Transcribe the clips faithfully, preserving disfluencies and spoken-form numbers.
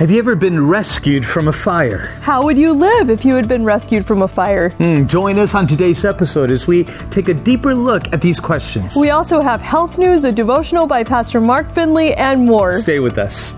Have you ever been rescued from a fire? How would you live if you had been rescued from a fire? Mm, join us on today's episode as we take a deeper look at these questions. We also have health news, a devotional by Pastor Mark Finley, and more. Stay with us.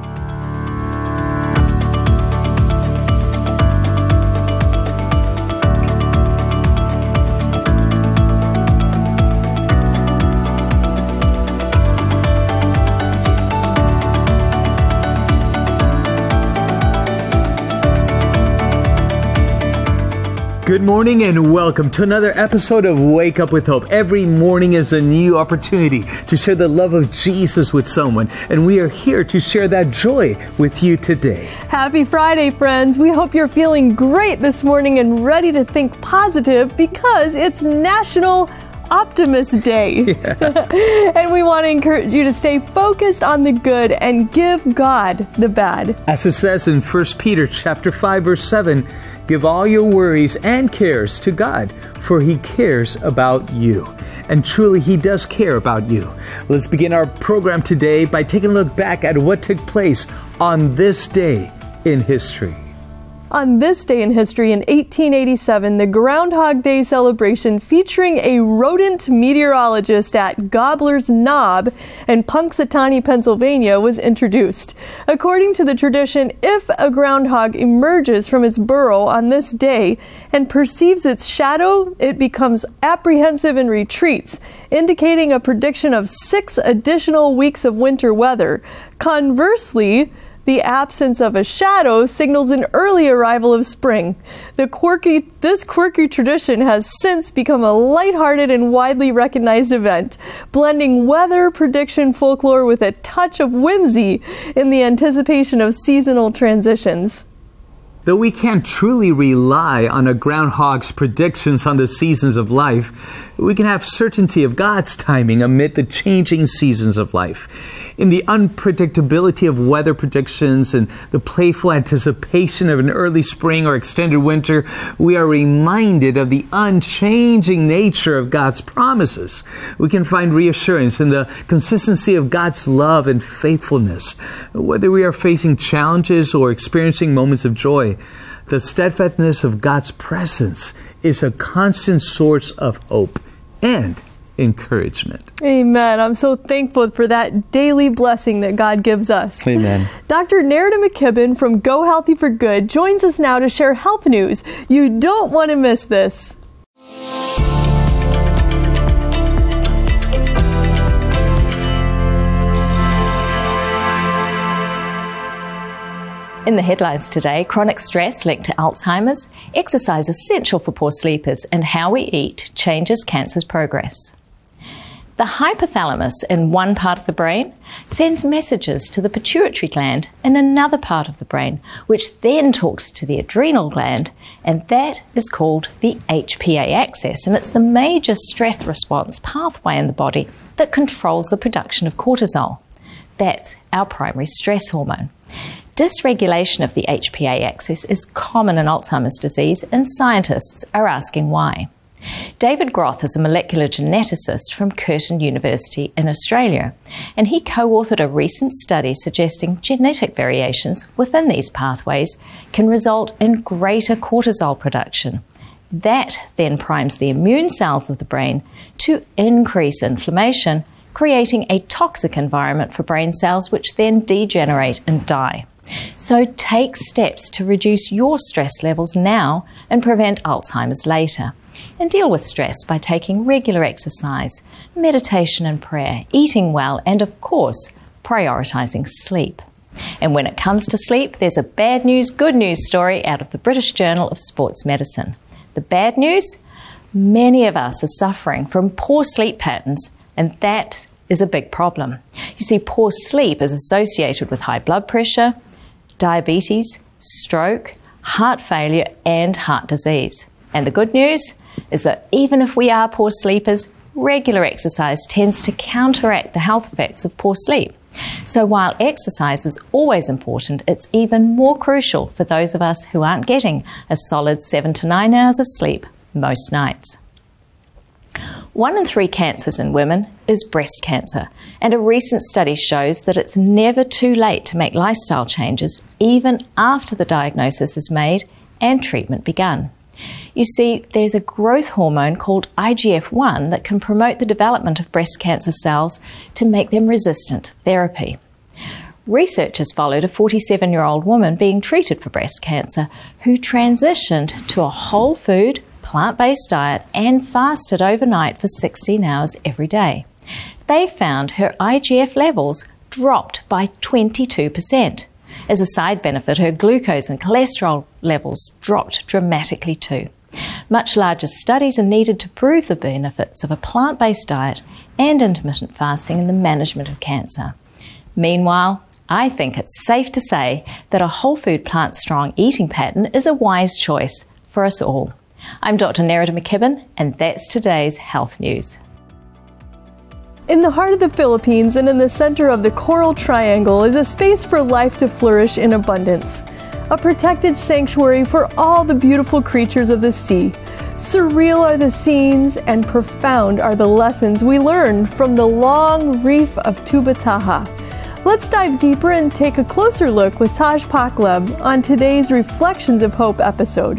Good morning and welcome to another episode of Wake Up with Hope. Every morning is a new opportunity to share the love of Jesus with someone, and we are here to share that joy with you today. Happy Friday, friends. We hope you're feeling great this morning and ready to think positive because it's National Optimist Day. Yeah. And we want to encourage you to stay focused on the good and give God the bad. As it says in First Peter chapter five, verse seven, give all your worries and cares to God, for He cares about you. And truly, He does care about you. Let's begin our program today by taking a look back at what took place on this day in history. On this day in history, in eighteen eighty-seven, the Groundhog Day celebration featuring a rodent meteorologist at Gobbler's Knob in Punxsutawney, Pennsylvania, was introduced. According to the tradition, if a groundhog emerges from its burrow on this day and perceives its shadow, it becomes apprehensive and retreats, indicating a prediction of six additional weeks of winter weather. Conversely, the absence of a shadow signals an early arrival of spring. The quirky, this quirky tradition has since become a lighthearted and widely recognized event, blending weather prediction folklore with a touch of whimsy in the anticipation of seasonal transitions. Though we can't truly rely on a groundhog's predictions on the seasons of life, we can have certainty of God's timing amid the changing seasons of life. In the unpredictability of weather predictions and the playful anticipation of an early spring or extended winter, we are reminded of the unchanging nature of God's promises. We can find reassurance in the consistency of God's love and faithfulness. Whether we are facing challenges or experiencing moments of joy, the steadfastness of God's presence is a constant source of hope and encouragement. Amen. I'm so thankful for that daily blessing that God gives us. Amen. Doctor Nerida McKibben from Go Healthy for Good joins us now to share health news. You don't want to miss this. In the headlines today, chronic stress linked to Alzheimer's, exercise essential for poor sleepers, and how we eat changes cancer's progress. The hypothalamus in one part of the brain sends messages to the pituitary gland in another part of the brain, which then talks to the adrenal gland, and that is called the H P A axis, and it's the major stress response pathway in the body that controls the production of cortisol. That's our primary stress hormone. Dysregulation of the H P A axis is common in Alzheimer's disease, and scientists are asking why. David Groth is a molecular geneticist from Curtin University in Australia, and he co-authored a recent study suggesting genetic variations within these pathways can result in greater cortisol production. That then primes the immune cells of the brain to increase inflammation, creating a toxic environment for brain cells which then degenerate and die. So take steps to reduce your stress levels now and prevent Alzheimer's later. And deal with stress by taking regular exercise, meditation and prayer, eating well, and of course, prioritizing sleep. And when it comes to sleep, there's a bad news, good news story out of the British Journal of Sports Medicine. The bad news? Many of us are suffering from poor sleep patterns, and that is a big problem. You see, poor sleep is associated with high blood pressure, diabetes, stroke, heart failure, and heart disease. And the good news is that even if we are poor sleepers, regular exercise tends to counteract the health effects of poor sleep. So while exercise is always important, it's even more crucial for those of us who aren't getting a solid seven to nine hours of sleep most nights. One in three cancers in women is breast cancer, and a recent study shows that it's never too late to make lifestyle changes, even after the diagnosis is made and treatment begun. You see, there's a growth hormone called I G F one that can promote the development of breast cancer cells to make them resistant to therapy. Researchers followed a forty-seven-year-old woman being treated for breast cancer who transitioned to a whole food, plant-based diet and fasted overnight for sixteen hours every day. They found her I G F levels dropped by twenty-two percent. As a side benefit, her glucose and cholesterol levels dropped dramatically too. Much larger studies are needed to prove the benefits of a plant-based diet and intermittent fasting in the management of cancer. Meanwhile, I think it's safe to say that a whole food plant-strong eating pattern is a wise choice for us all. I'm Doctor Nerida McKibben, and that's today's Health News. In the heart of the Philippines and in the center of the Coral Triangle is a space for life to flourish in abundance. A protected sanctuary for all the beautiful creatures of the sea. Surreal are the scenes and profound are the lessons we learn from the long reef of Tuba Taha. Let's dive deeper and take a closer look with Taj Paklab on today's Reflections of Hope episode.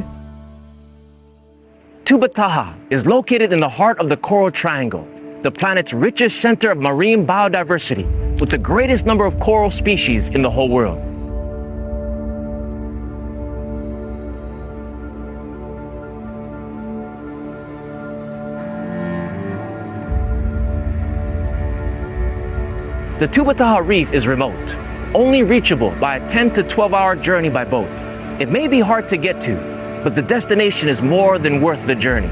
Tuba Taha is located in the heart of the Coral Triangle, the planet's richest center of marine biodiversity, with the greatest number of coral species in the whole world. The Tuba Taha Reef is remote, only reachable by a ten to twelve hour journey by boat. It may be hard to get to, but the destination is more than worth the journey.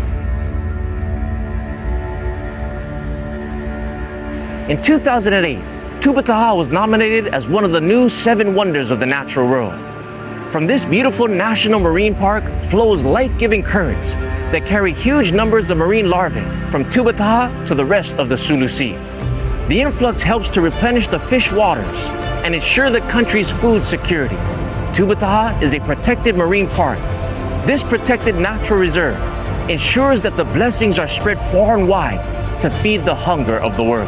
In two thousand eight, Tuba Taha was nominated as one of the new seven wonders of the natural world. From this beautiful national marine park flows life-giving currents that carry huge numbers of marine larvae from Tuba Taha to the rest of the Sulu Sea. The influx helps to replenish the fish waters and ensure the country's food security. Tuba Taha is a protected marine park. This protected natural reserve ensures that the blessings are spread far and wide to feed the hunger of the world.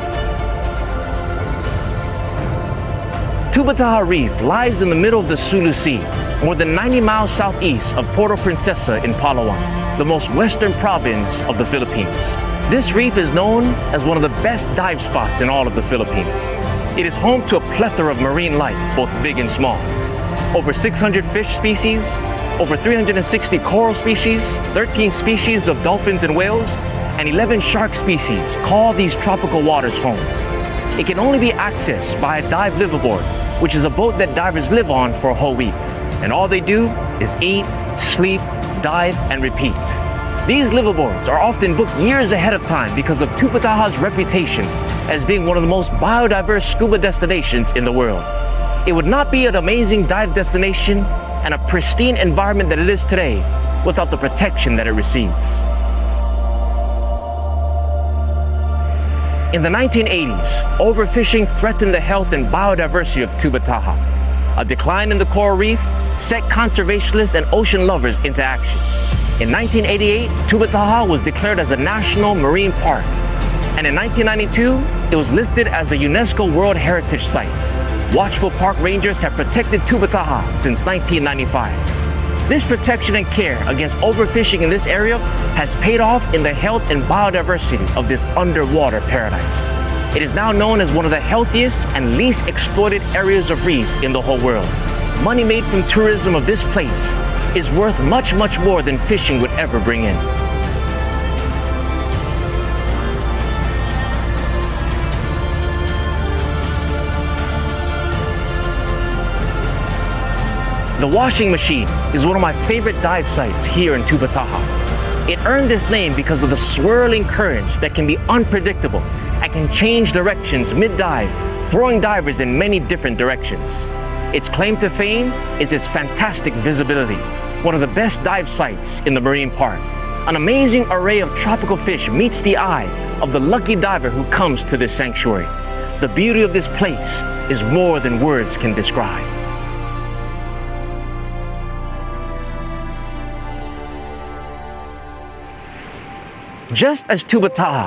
Tuba Taha Reef lies in the middle of the Sulu Sea, more than ninety miles southeast of Puerto Princesa in Palawan, the most western province of the Philippines. This reef is known as one of the best dive spots in all of the Philippines. It is home to a plethora of marine life, both big and small. Over six hundred fish species, over three hundred sixty coral species, thirteen species of dolphins and whales, and eleven shark species call these tropical waters home. It can only be accessed by a dive liveaboard, which is a boat that divers live on for a whole week. And all they do is eat, sleep, dive, and repeat. These liveaboards are often booked years ahead of time because of Tuba Taha's reputation as being one of the most biodiverse scuba destinations in the world. It would not be an amazing dive destination and a pristine environment that it is today without the protection that it receives. In the nineteen eighties, overfishing threatened the health and biodiversity of Tuba Taha. A decline in the coral reef set conservationists and ocean lovers into action. In nineteen eighty-eight, Tuba Taha was declared as a national marine park. And in nineteen ninety-two, it was listed as a UNESCO World Heritage Site. Watchful park rangers have protected Tuba Taha since nineteen ninety-five. This protection and care against overfishing in this area has paid off in the health and biodiversity of this underwater paradise. It is now known as one of the healthiest and least exploited areas of reef in the whole world. Money made from tourism of this place is worth much, much more than fishing would ever bring in. The washing machine is one of my favorite dive sites here in Tuba Taha. It earned this name because of the swirling currents that can be unpredictable and can change directions mid-dive, throwing divers in many different directions. Its claim to fame is its fantastic visibility, one of the best dive sites in the marine park. An amazing array of tropical fish meets the eye of the lucky diver who comes to this sanctuary. The beauty of this place is more than words can describe. Just as Tuba Taha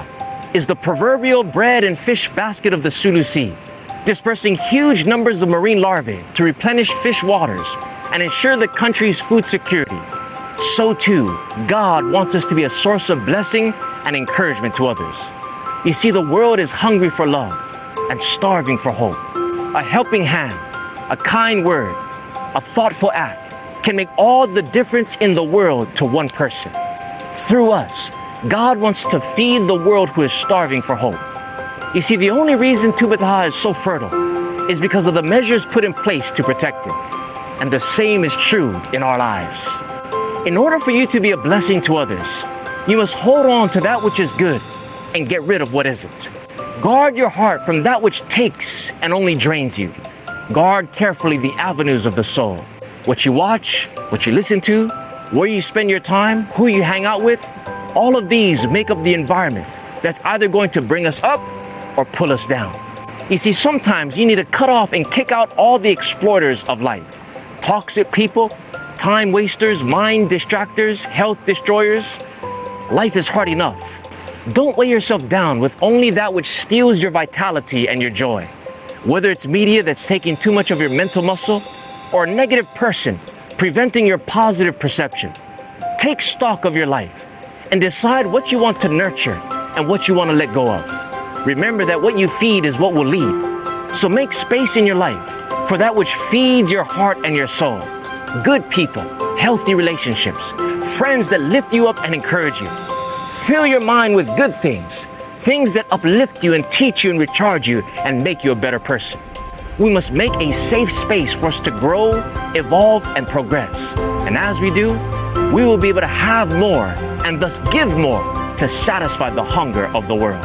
is the proverbial bread and fish basket of the Sulu Sea, dispersing huge numbers of marine larvae to replenish fish waters and ensure the country's food security. So too, God wants us to be a source of blessing and encouragement to others. You see, the world is hungry for love and starving for hope. A helping hand, a kind word, a thoughtful act can make all the difference in the world to one person. Through us, God wants to feed the world who is starving for hope. You see, the only reason Tubataha is so fertile is because of the measures put in place to protect it. And the same is true in our lives. In order for you to be a blessing to others, you must hold on to that which is good and get rid of what isn't. Guard your heart from that which takes and only drains you. Guard carefully the avenues of the soul. What you watch, what you listen to, where you spend your time, who you hang out with, all of these make up the environment that's either going to bring us up or pull us down. You see, sometimes you need to cut off and kick out all the exploiters of life. Toxic people, time wasters, mind distractors, health destroyers. Life is hard enough. Don't weigh yourself down with only that which steals your vitality and your joy. Whether it's media that's taking too much of your mental muscle or a negative person preventing your positive perception. Take stock of your life and decide what you want to nurture and what you want to let go of. Remember that what you feed is what will lead. So make space in your life for that which feeds your heart and your soul. Good people, healthy relationships, friends that lift you up and encourage you. Fill your mind with good things, things that uplift you and teach you and recharge you and make you a better person. We must make a safe space for us to grow, evolve, and progress. And as we do, we will be able to have more and thus give more to satisfy the hunger of the world.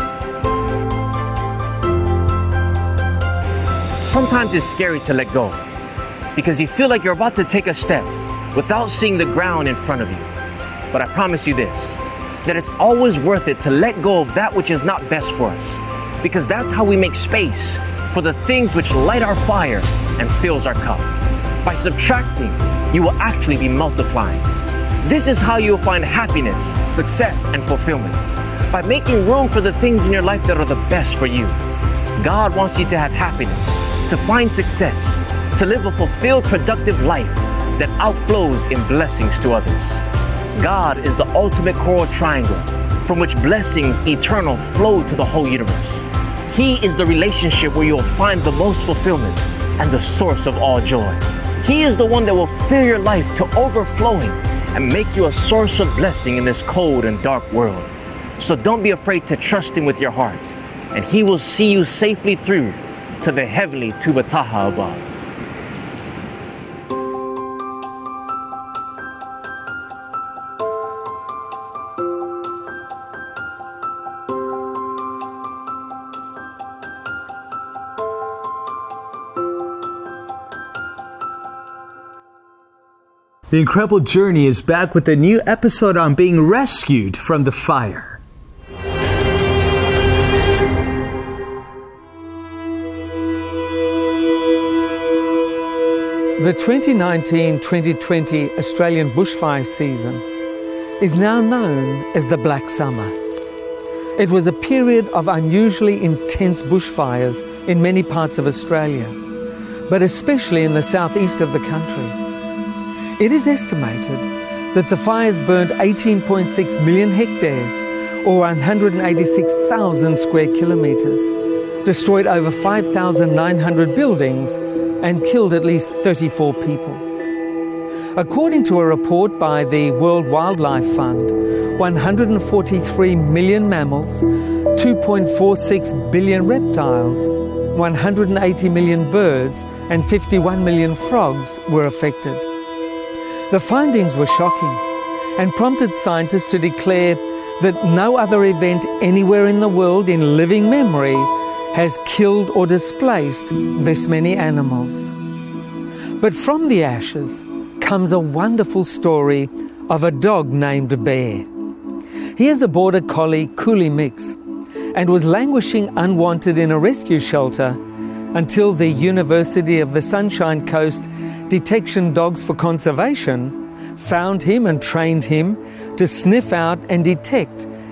Sometimes it's scary to let go because you feel like you're about to take a step without seeing the ground in front of you. But I promise you this, that it's always worth it to let go of that which is not best for us, because that's how we make space for the things which light our fire and fills our cup. By subtracting, you will actually be multiplying. This is how you will find happiness, success, and fulfillment. By making room for the things in your life that are the best for you. God wants you to have happiness, to find success, to live a fulfilled, productive life that outflows in blessings to others. God is the ultimate coral triangle from which blessings eternal flow to the whole universe. He is the relationship where you will find the most fulfillment and the source of all joy. He is the one that will fill your life to overflowing and make you a source of blessing in this cold and dark world. So don't be afraid to trust Him with your heart, and He will see you safely through to the heavenly Tubataha above. The Incredible Journey is back with a new episode on being rescued from the fire. The twenty nineteen twenty twenty Australian bushfire season is now known as the Black Summer. It was a period of unusually intense bushfires in many parts of Australia, but especially in the southeast of the country. It is estimated that the fires burned eighteen point six million hectares, or one hundred eighty-six thousand square kilometres, destroyed over five thousand nine hundred buildings, and killed at least thirty-four people. According to a report by the World Wildlife Fund, one hundred forty-three million mammals, two point four six billion reptiles, one hundred eighty million birds, and fifty-one million frogs were affected. The findings were shocking and prompted scientists to declare that no other event anywhere in the world in living memory has killed or displaced this many animals. But from the ashes comes a wonderful story of a dog named Bear. He is a border collie Coolie mix and was languishing unwanted in a rescue shelter until the University of the Sunshine Coast Detection Dogs for Conservation found him and trained him to sniff out and detect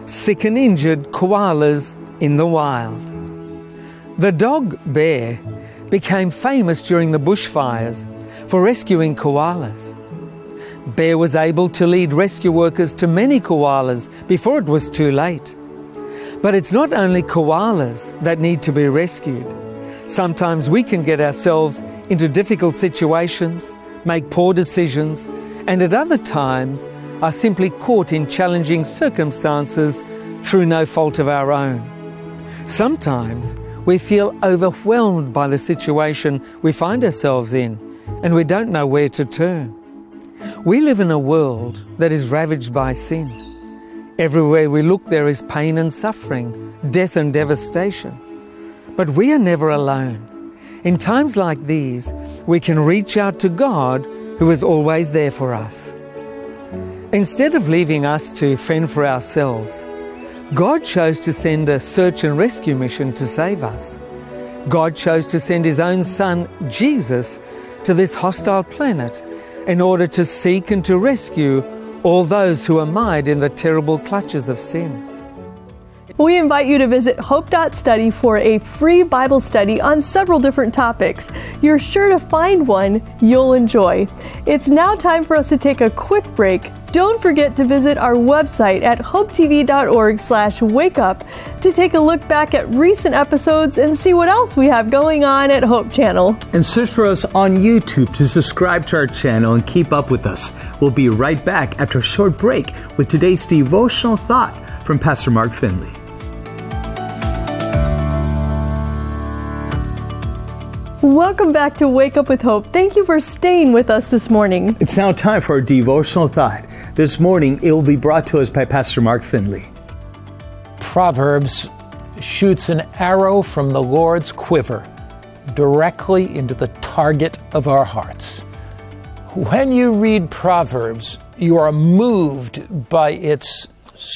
sick and injured koalas in the wild. The dog Bear became famous during the bushfires for rescuing koalas. Bear was able to lead rescue workers to many koalas before it was too late. But it's not only koalas that need to be rescued. Sometimes we can get ourselves into difficult situations, make poor decisions, and at other times are simply caught in challenging circumstances through no fault of our own. Sometimes we feel overwhelmed by the situation we find ourselves in, and we don't know where to turn. We live in a world that is ravaged by sin. Everywhere we look, there is pain and suffering, death and devastation. But we are never alone. In times like these, we can reach out to God, who is always there for us. Instead of leaving us to fend for ourselves, God chose to send a search and rescue mission to save us. God chose to send His own Son, Jesus, to this hostile planet in order to seek and to rescue all those who are mired in the terrible clutches of sin. We invite you to visit hope dot study for a free Bible study on several different topics. You're sure to find one you'll enjoy. It's now time for us to take a quick break. Don't forget to visit our website at hope t v dot org slash wake up to take a look back at recent episodes and see what else we have going on at Hope Channel. And search for us on YouTube to subscribe to our channel and keep up with us. We'll be right back after a short break with today's devotional thought from Pastor Mark Finley. Welcome back to Wake Up with Hope. Thank you for staying with us this morning. It's now time for our devotional thought. This morning, it will be brought to us by Pastor Mark Finley. Proverbs shoots an arrow from the Lord's quiver directly into the target of our hearts. When you read Proverbs, you are moved by its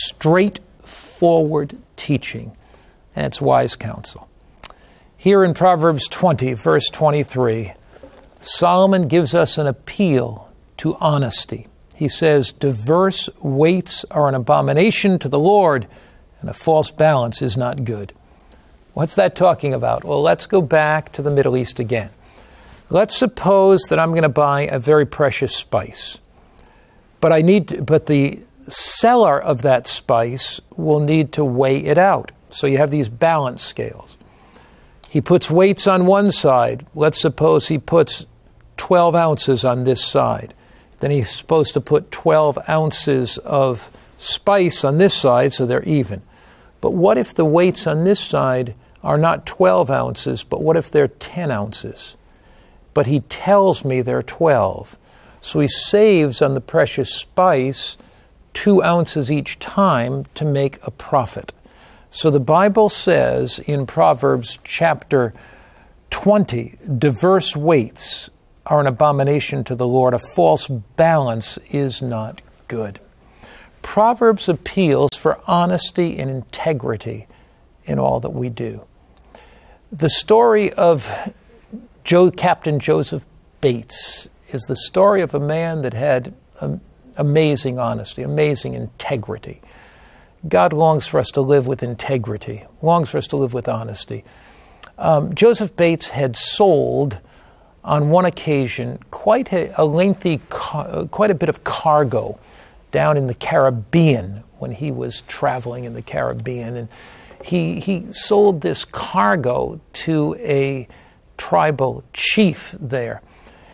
straightforward teaching and its wise counsel. Here in Proverbs twenty, verse twenty-three, Solomon gives us an appeal to honesty. He says, diverse weights are an abomination to the Lord, and a false balance is not good. What's that talking about? Well, let's go back to the Middle East again. Let's suppose that I'm going to buy a very precious spice, but I need to, but the seller of that spice will need to weigh it out. So you have these balance scales. He puts weights on one side. Let's suppose he puts twelve ounces on this side. Then he's supposed to put twelve ounces of spice on this side so they're even. But what if the weights on this side are not twelve ounces, but what if they're ten ounces? But he tells me they're twelve. So he saves on the precious spice two ounces each time to make a profit. So the Bible says in Proverbs chapter twenty, diverse weights are an abomination to the Lord. A false balance is not good. Proverbs appeals for honesty and integrity in all that we do. The story of Joe, Captain Joseph Bates is the story of a man that had um, amazing honesty, amazing integrity. God longs for us to live with integrity, longs for us to live with honesty. Um, Joseph Bates had sold, on one occasion, quite a, a lengthy, car, quite a bit of cargo down in the Caribbean when he was traveling in the Caribbean. And he, he sold this cargo to a tribal chief there.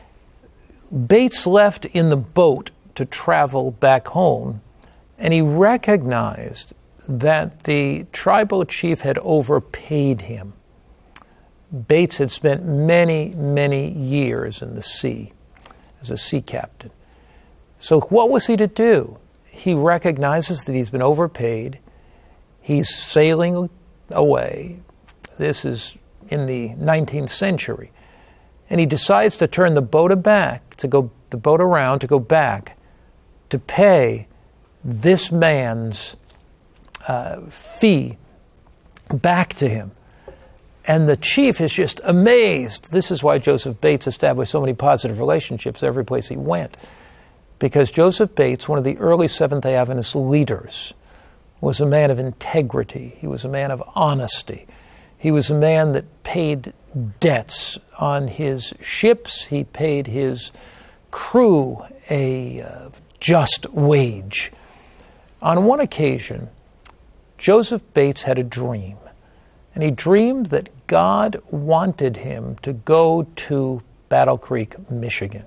Bates left in the boat to travel back home, and he recognized that the tribal chief had overpaid him. Bates had spent many, many years in the sea as a sea captain. So what was he to do? He recognizes that he's been overpaid. He's sailing away. This is in the nineteenth century. And he decides to turn the boat back, to go the boat around, to go back, to pay this man's uh, fee back to him. And the chief is just amazed. This is why Joseph Bates established so many positive relationships every place he went. Because Joseph Bates, one of the early Seventh-day Adventist leaders, was a man of integrity. He was a man of honesty. He was a man that paid debts on his ships. He paid his crew a uh, just wage. On one occasion, Joseph Bates had a dream, and he dreamed that God wanted him to go to Battle Creek, Michigan.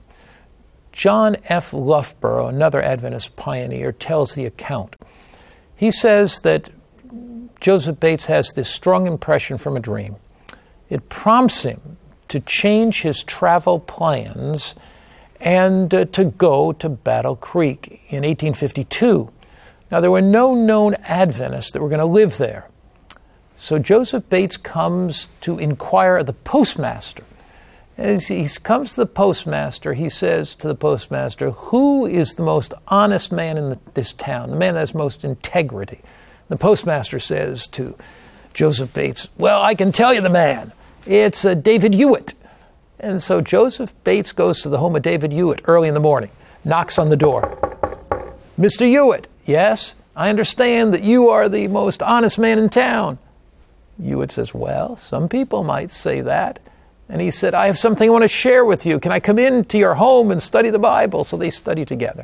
John F. Loughborough, another Adventist pioneer, tells the account. He says that Joseph Bates has this strong impression from a dream. It prompts him to change his travel plans and uh, to go to Battle Creek in eighteen fifty-two. Now, there were no known Adventists that were going to live there. So Joseph Bates comes to inquire of the postmaster. As he comes to the postmaster, he says to the postmaster, who is the most honest man in the, this town, the man that has most integrity? The postmaster says to Joseph Bates, well, I can tell you the man. It's uh, David Hewitt. And so Joseph Bates goes to the home of David Hewitt early in the morning, knocks on the door. Mister Hewitt, yes, I understand that you are the most honest man in town. Hewitt says, well, some people might say that. And he said, I have something I want to share with you. Can I come into your home and study the Bible? So they study together.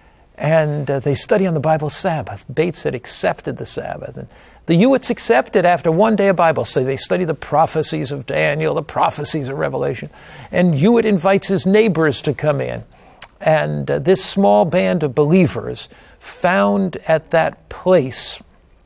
And uh, they study on the Bible Sabbath. Bates had accepted the Sabbath. And the Hewitts accepted after one day of Bible study. They study the prophecies of Daniel, the prophecies of Revelation. And Hewitt invites his neighbors to come in. And uh, this small band of believers found at that place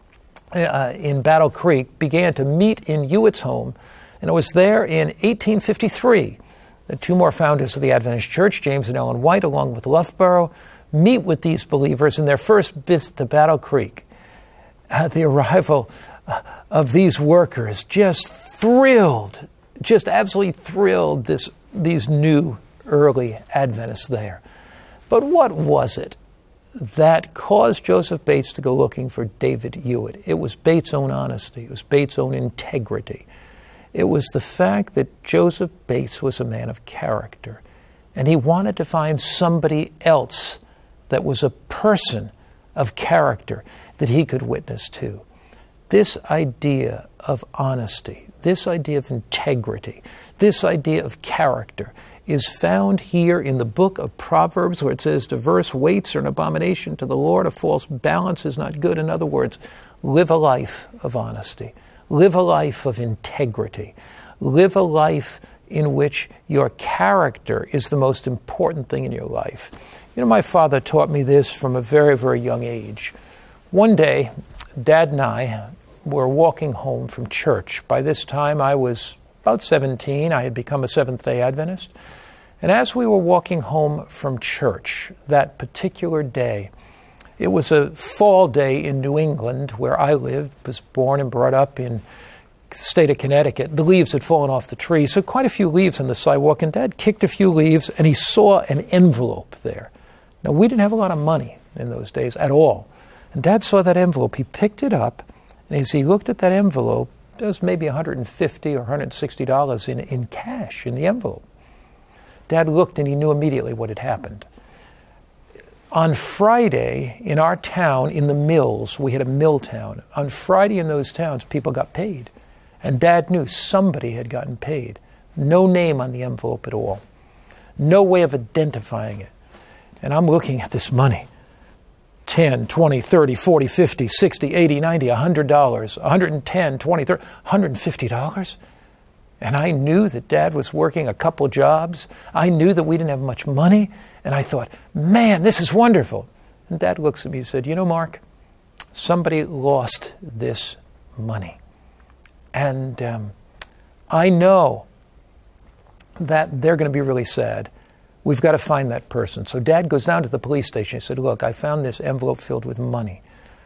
uh, in Battle Creek began to meet in Hewitt's home. And it was there in eighteen fifty-three that two more founders of the Adventist Church, James and Ellen White, along with Loughborough, meet with these believers in their first visit to Battle Creek. Uh, the arrival of these workers just thrilled, just absolutely thrilled this, these new early Adventists there. But what was it that caused Joseph Bates to go looking for David Hewitt? It was Bates' own honesty. It was Bates' own integrity. It was the fact that Joseph Bates was a man of character, and he wanted to find somebody else that was a person of character that he could witness to. This idea of honesty, this idea of integrity, this idea of character is found here in the book of Proverbs, where it says, diverse weights are an abomination to the Lord, a false balance is not good. In other words, live a life of honesty. Live a life of integrity. Live a life in which your character is the most important thing in your life. You know, my father taught me this from a very, very young age. One day, Dad and I were walking home from church. By this time, I was about seventeen. I had become a Seventh-day Adventist. And as we were walking home from church that particular day, it was a fall day in New England, where I lived, was born and brought up in the state of Connecticut. The leaves had fallen off the tree, so quite a few leaves on the sidewalk, and Dad kicked a few leaves, and he saw an envelope there. Now, we didn't have a lot of money in those days at all. And Dad saw that envelope. He picked it up, and as he looked at that envelope, there was maybe one hundred fifty dollars or one hundred sixty dollars in, in cash in the envelope. Dad looked, and he knew immediately what had happened. On Friday, in our town, in the mills, we had a mill town. On Friday in those towns, people got paid. And Dad knew somebody had gotten paid. No name on the envelope at all. No way of identifying it. And I'm looking at this money. ten, twenty, thirty, forty, fifty, sixty, eighty, ninety, one hundred dollars, one hundred ten, twenty, thirty, one hundred fifty dollars. And I knew that Dad was working a couple jobs. I knew that we didn't have much money. And I thought, man, this is wonderful. And Dad looks at me and said, you know, Mark, somebody lost this money. And um, I know that they're going to be really sad. We've got to find that person. So Dad goes down to the police station. He said, look, I found this envelope filled with money.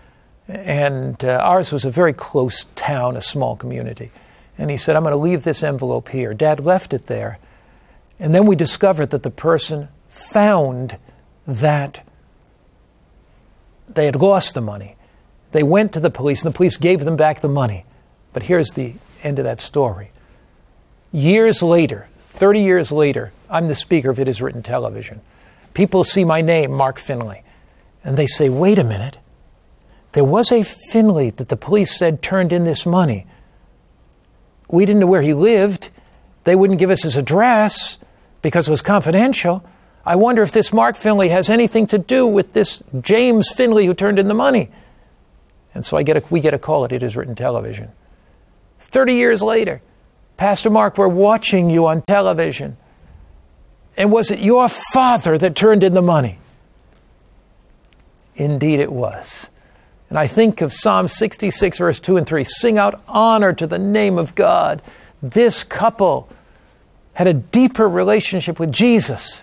And uh, ours was a very close town, a small community. And he said, I'm going to leave this envelope here. Dad left it there. And then we discovered that the person found that they had lost the money. They went to the police, and the police gave them back the money. But here's the end of that story. Years later, thirty years later, I'm the speaker of It Is Written Television. People see my name, Mark Finley, and they say, wait a minute, there was a Finley that the police said turned in this money. We didn't know where he lived. They wouldn't give us his address because it was confidential. I wonder if this Mark Finley has anything to do with this James Finley who turned in the money. And so I get a, we get a call at It Is Written Television. Thirty years later, Pastor Mark, we're watching you on television. And was it your father that turned in the money? Indeed it was. And I think of Psalm sixty-six, verse two and three. Sing out honor to the name of God. This couple had a deeper relationship with Jesus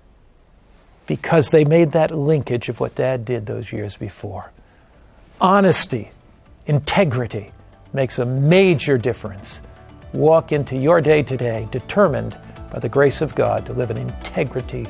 because they made that linkage of what Dad did those years before. Honesty, integrity makes a major difference. Walk into your day today determined by the grace of God to live an integrity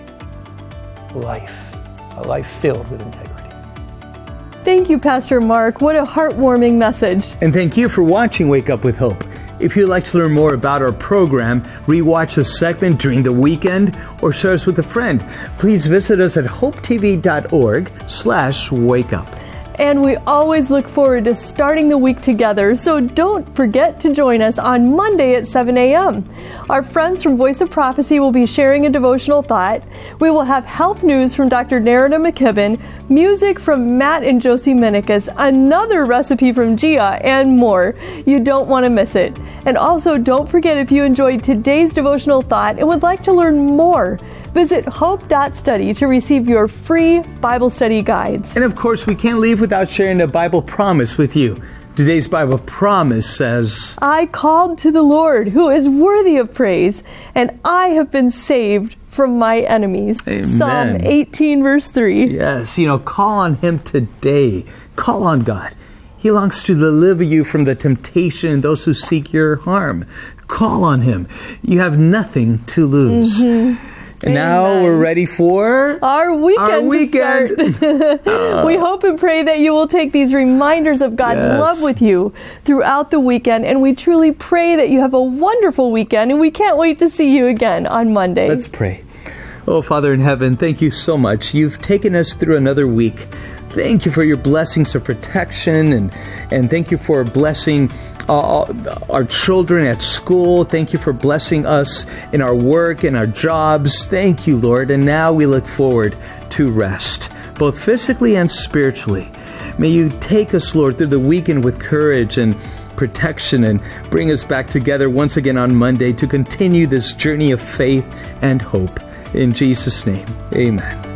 life, a life filled with integrity. Thank you, Pastor Mark. What a heartwarming message. And thank you for watching Wake Up with Hope. If you'd like to learn more about our program, rewatch a segment during the weekend, or share us with a friend, please visit us at hopetv.org slash wake up. And we always look forward to starting the week together, so don't forget to join us on Monday at seven a.m. Our friends from Voice of Prophecy will be sharing a devotional thought. We will have health news from Doctor Narada McKibben, music from Matt and Josie Minikis, another recipe from Gia, and more. You don't want to miss it. And also, don't forget, if you enjoyed today's devotional thought and would like to learn more, visit hope dot study to receive your free Bible study guides. And of course, we can't leave without sharing a Bible promise with you. Today's Bible promise says, I called to the Lord, who is worthy of praise, and I have been saved from my enemies. Amen. Psalm eighteen, verse three. Yes, you know, call on Him today. Call on God. He longs to deliver you from the temptation and those who seek your harm. Call on Him. You have nothing to lose. Mm-hmm. And Amen. Now we're ready for our weekend. Our weekend. To start. uh, we hope and pray that you will take these reminders of God's yes. love with you throughout the weekend. And we truly pray that you have a wonderful weekend. And we can't wait to see you again on Monday. Let's pray. Oh, Father in heaven, thank you so much. You've taken us through another week. Thank you for your blessings of protection, and, and thank you for blessing uh, our children at school. Thank you for blessing us in our work and our jobs. Thank you, Lord. And now we look forward to rest, both physically and spiritually. May you take us, Lord, through the weekend with courage and protection, and bring us back together once again on Monday to continue this journey of faith and hope. In Jesus' name, amen.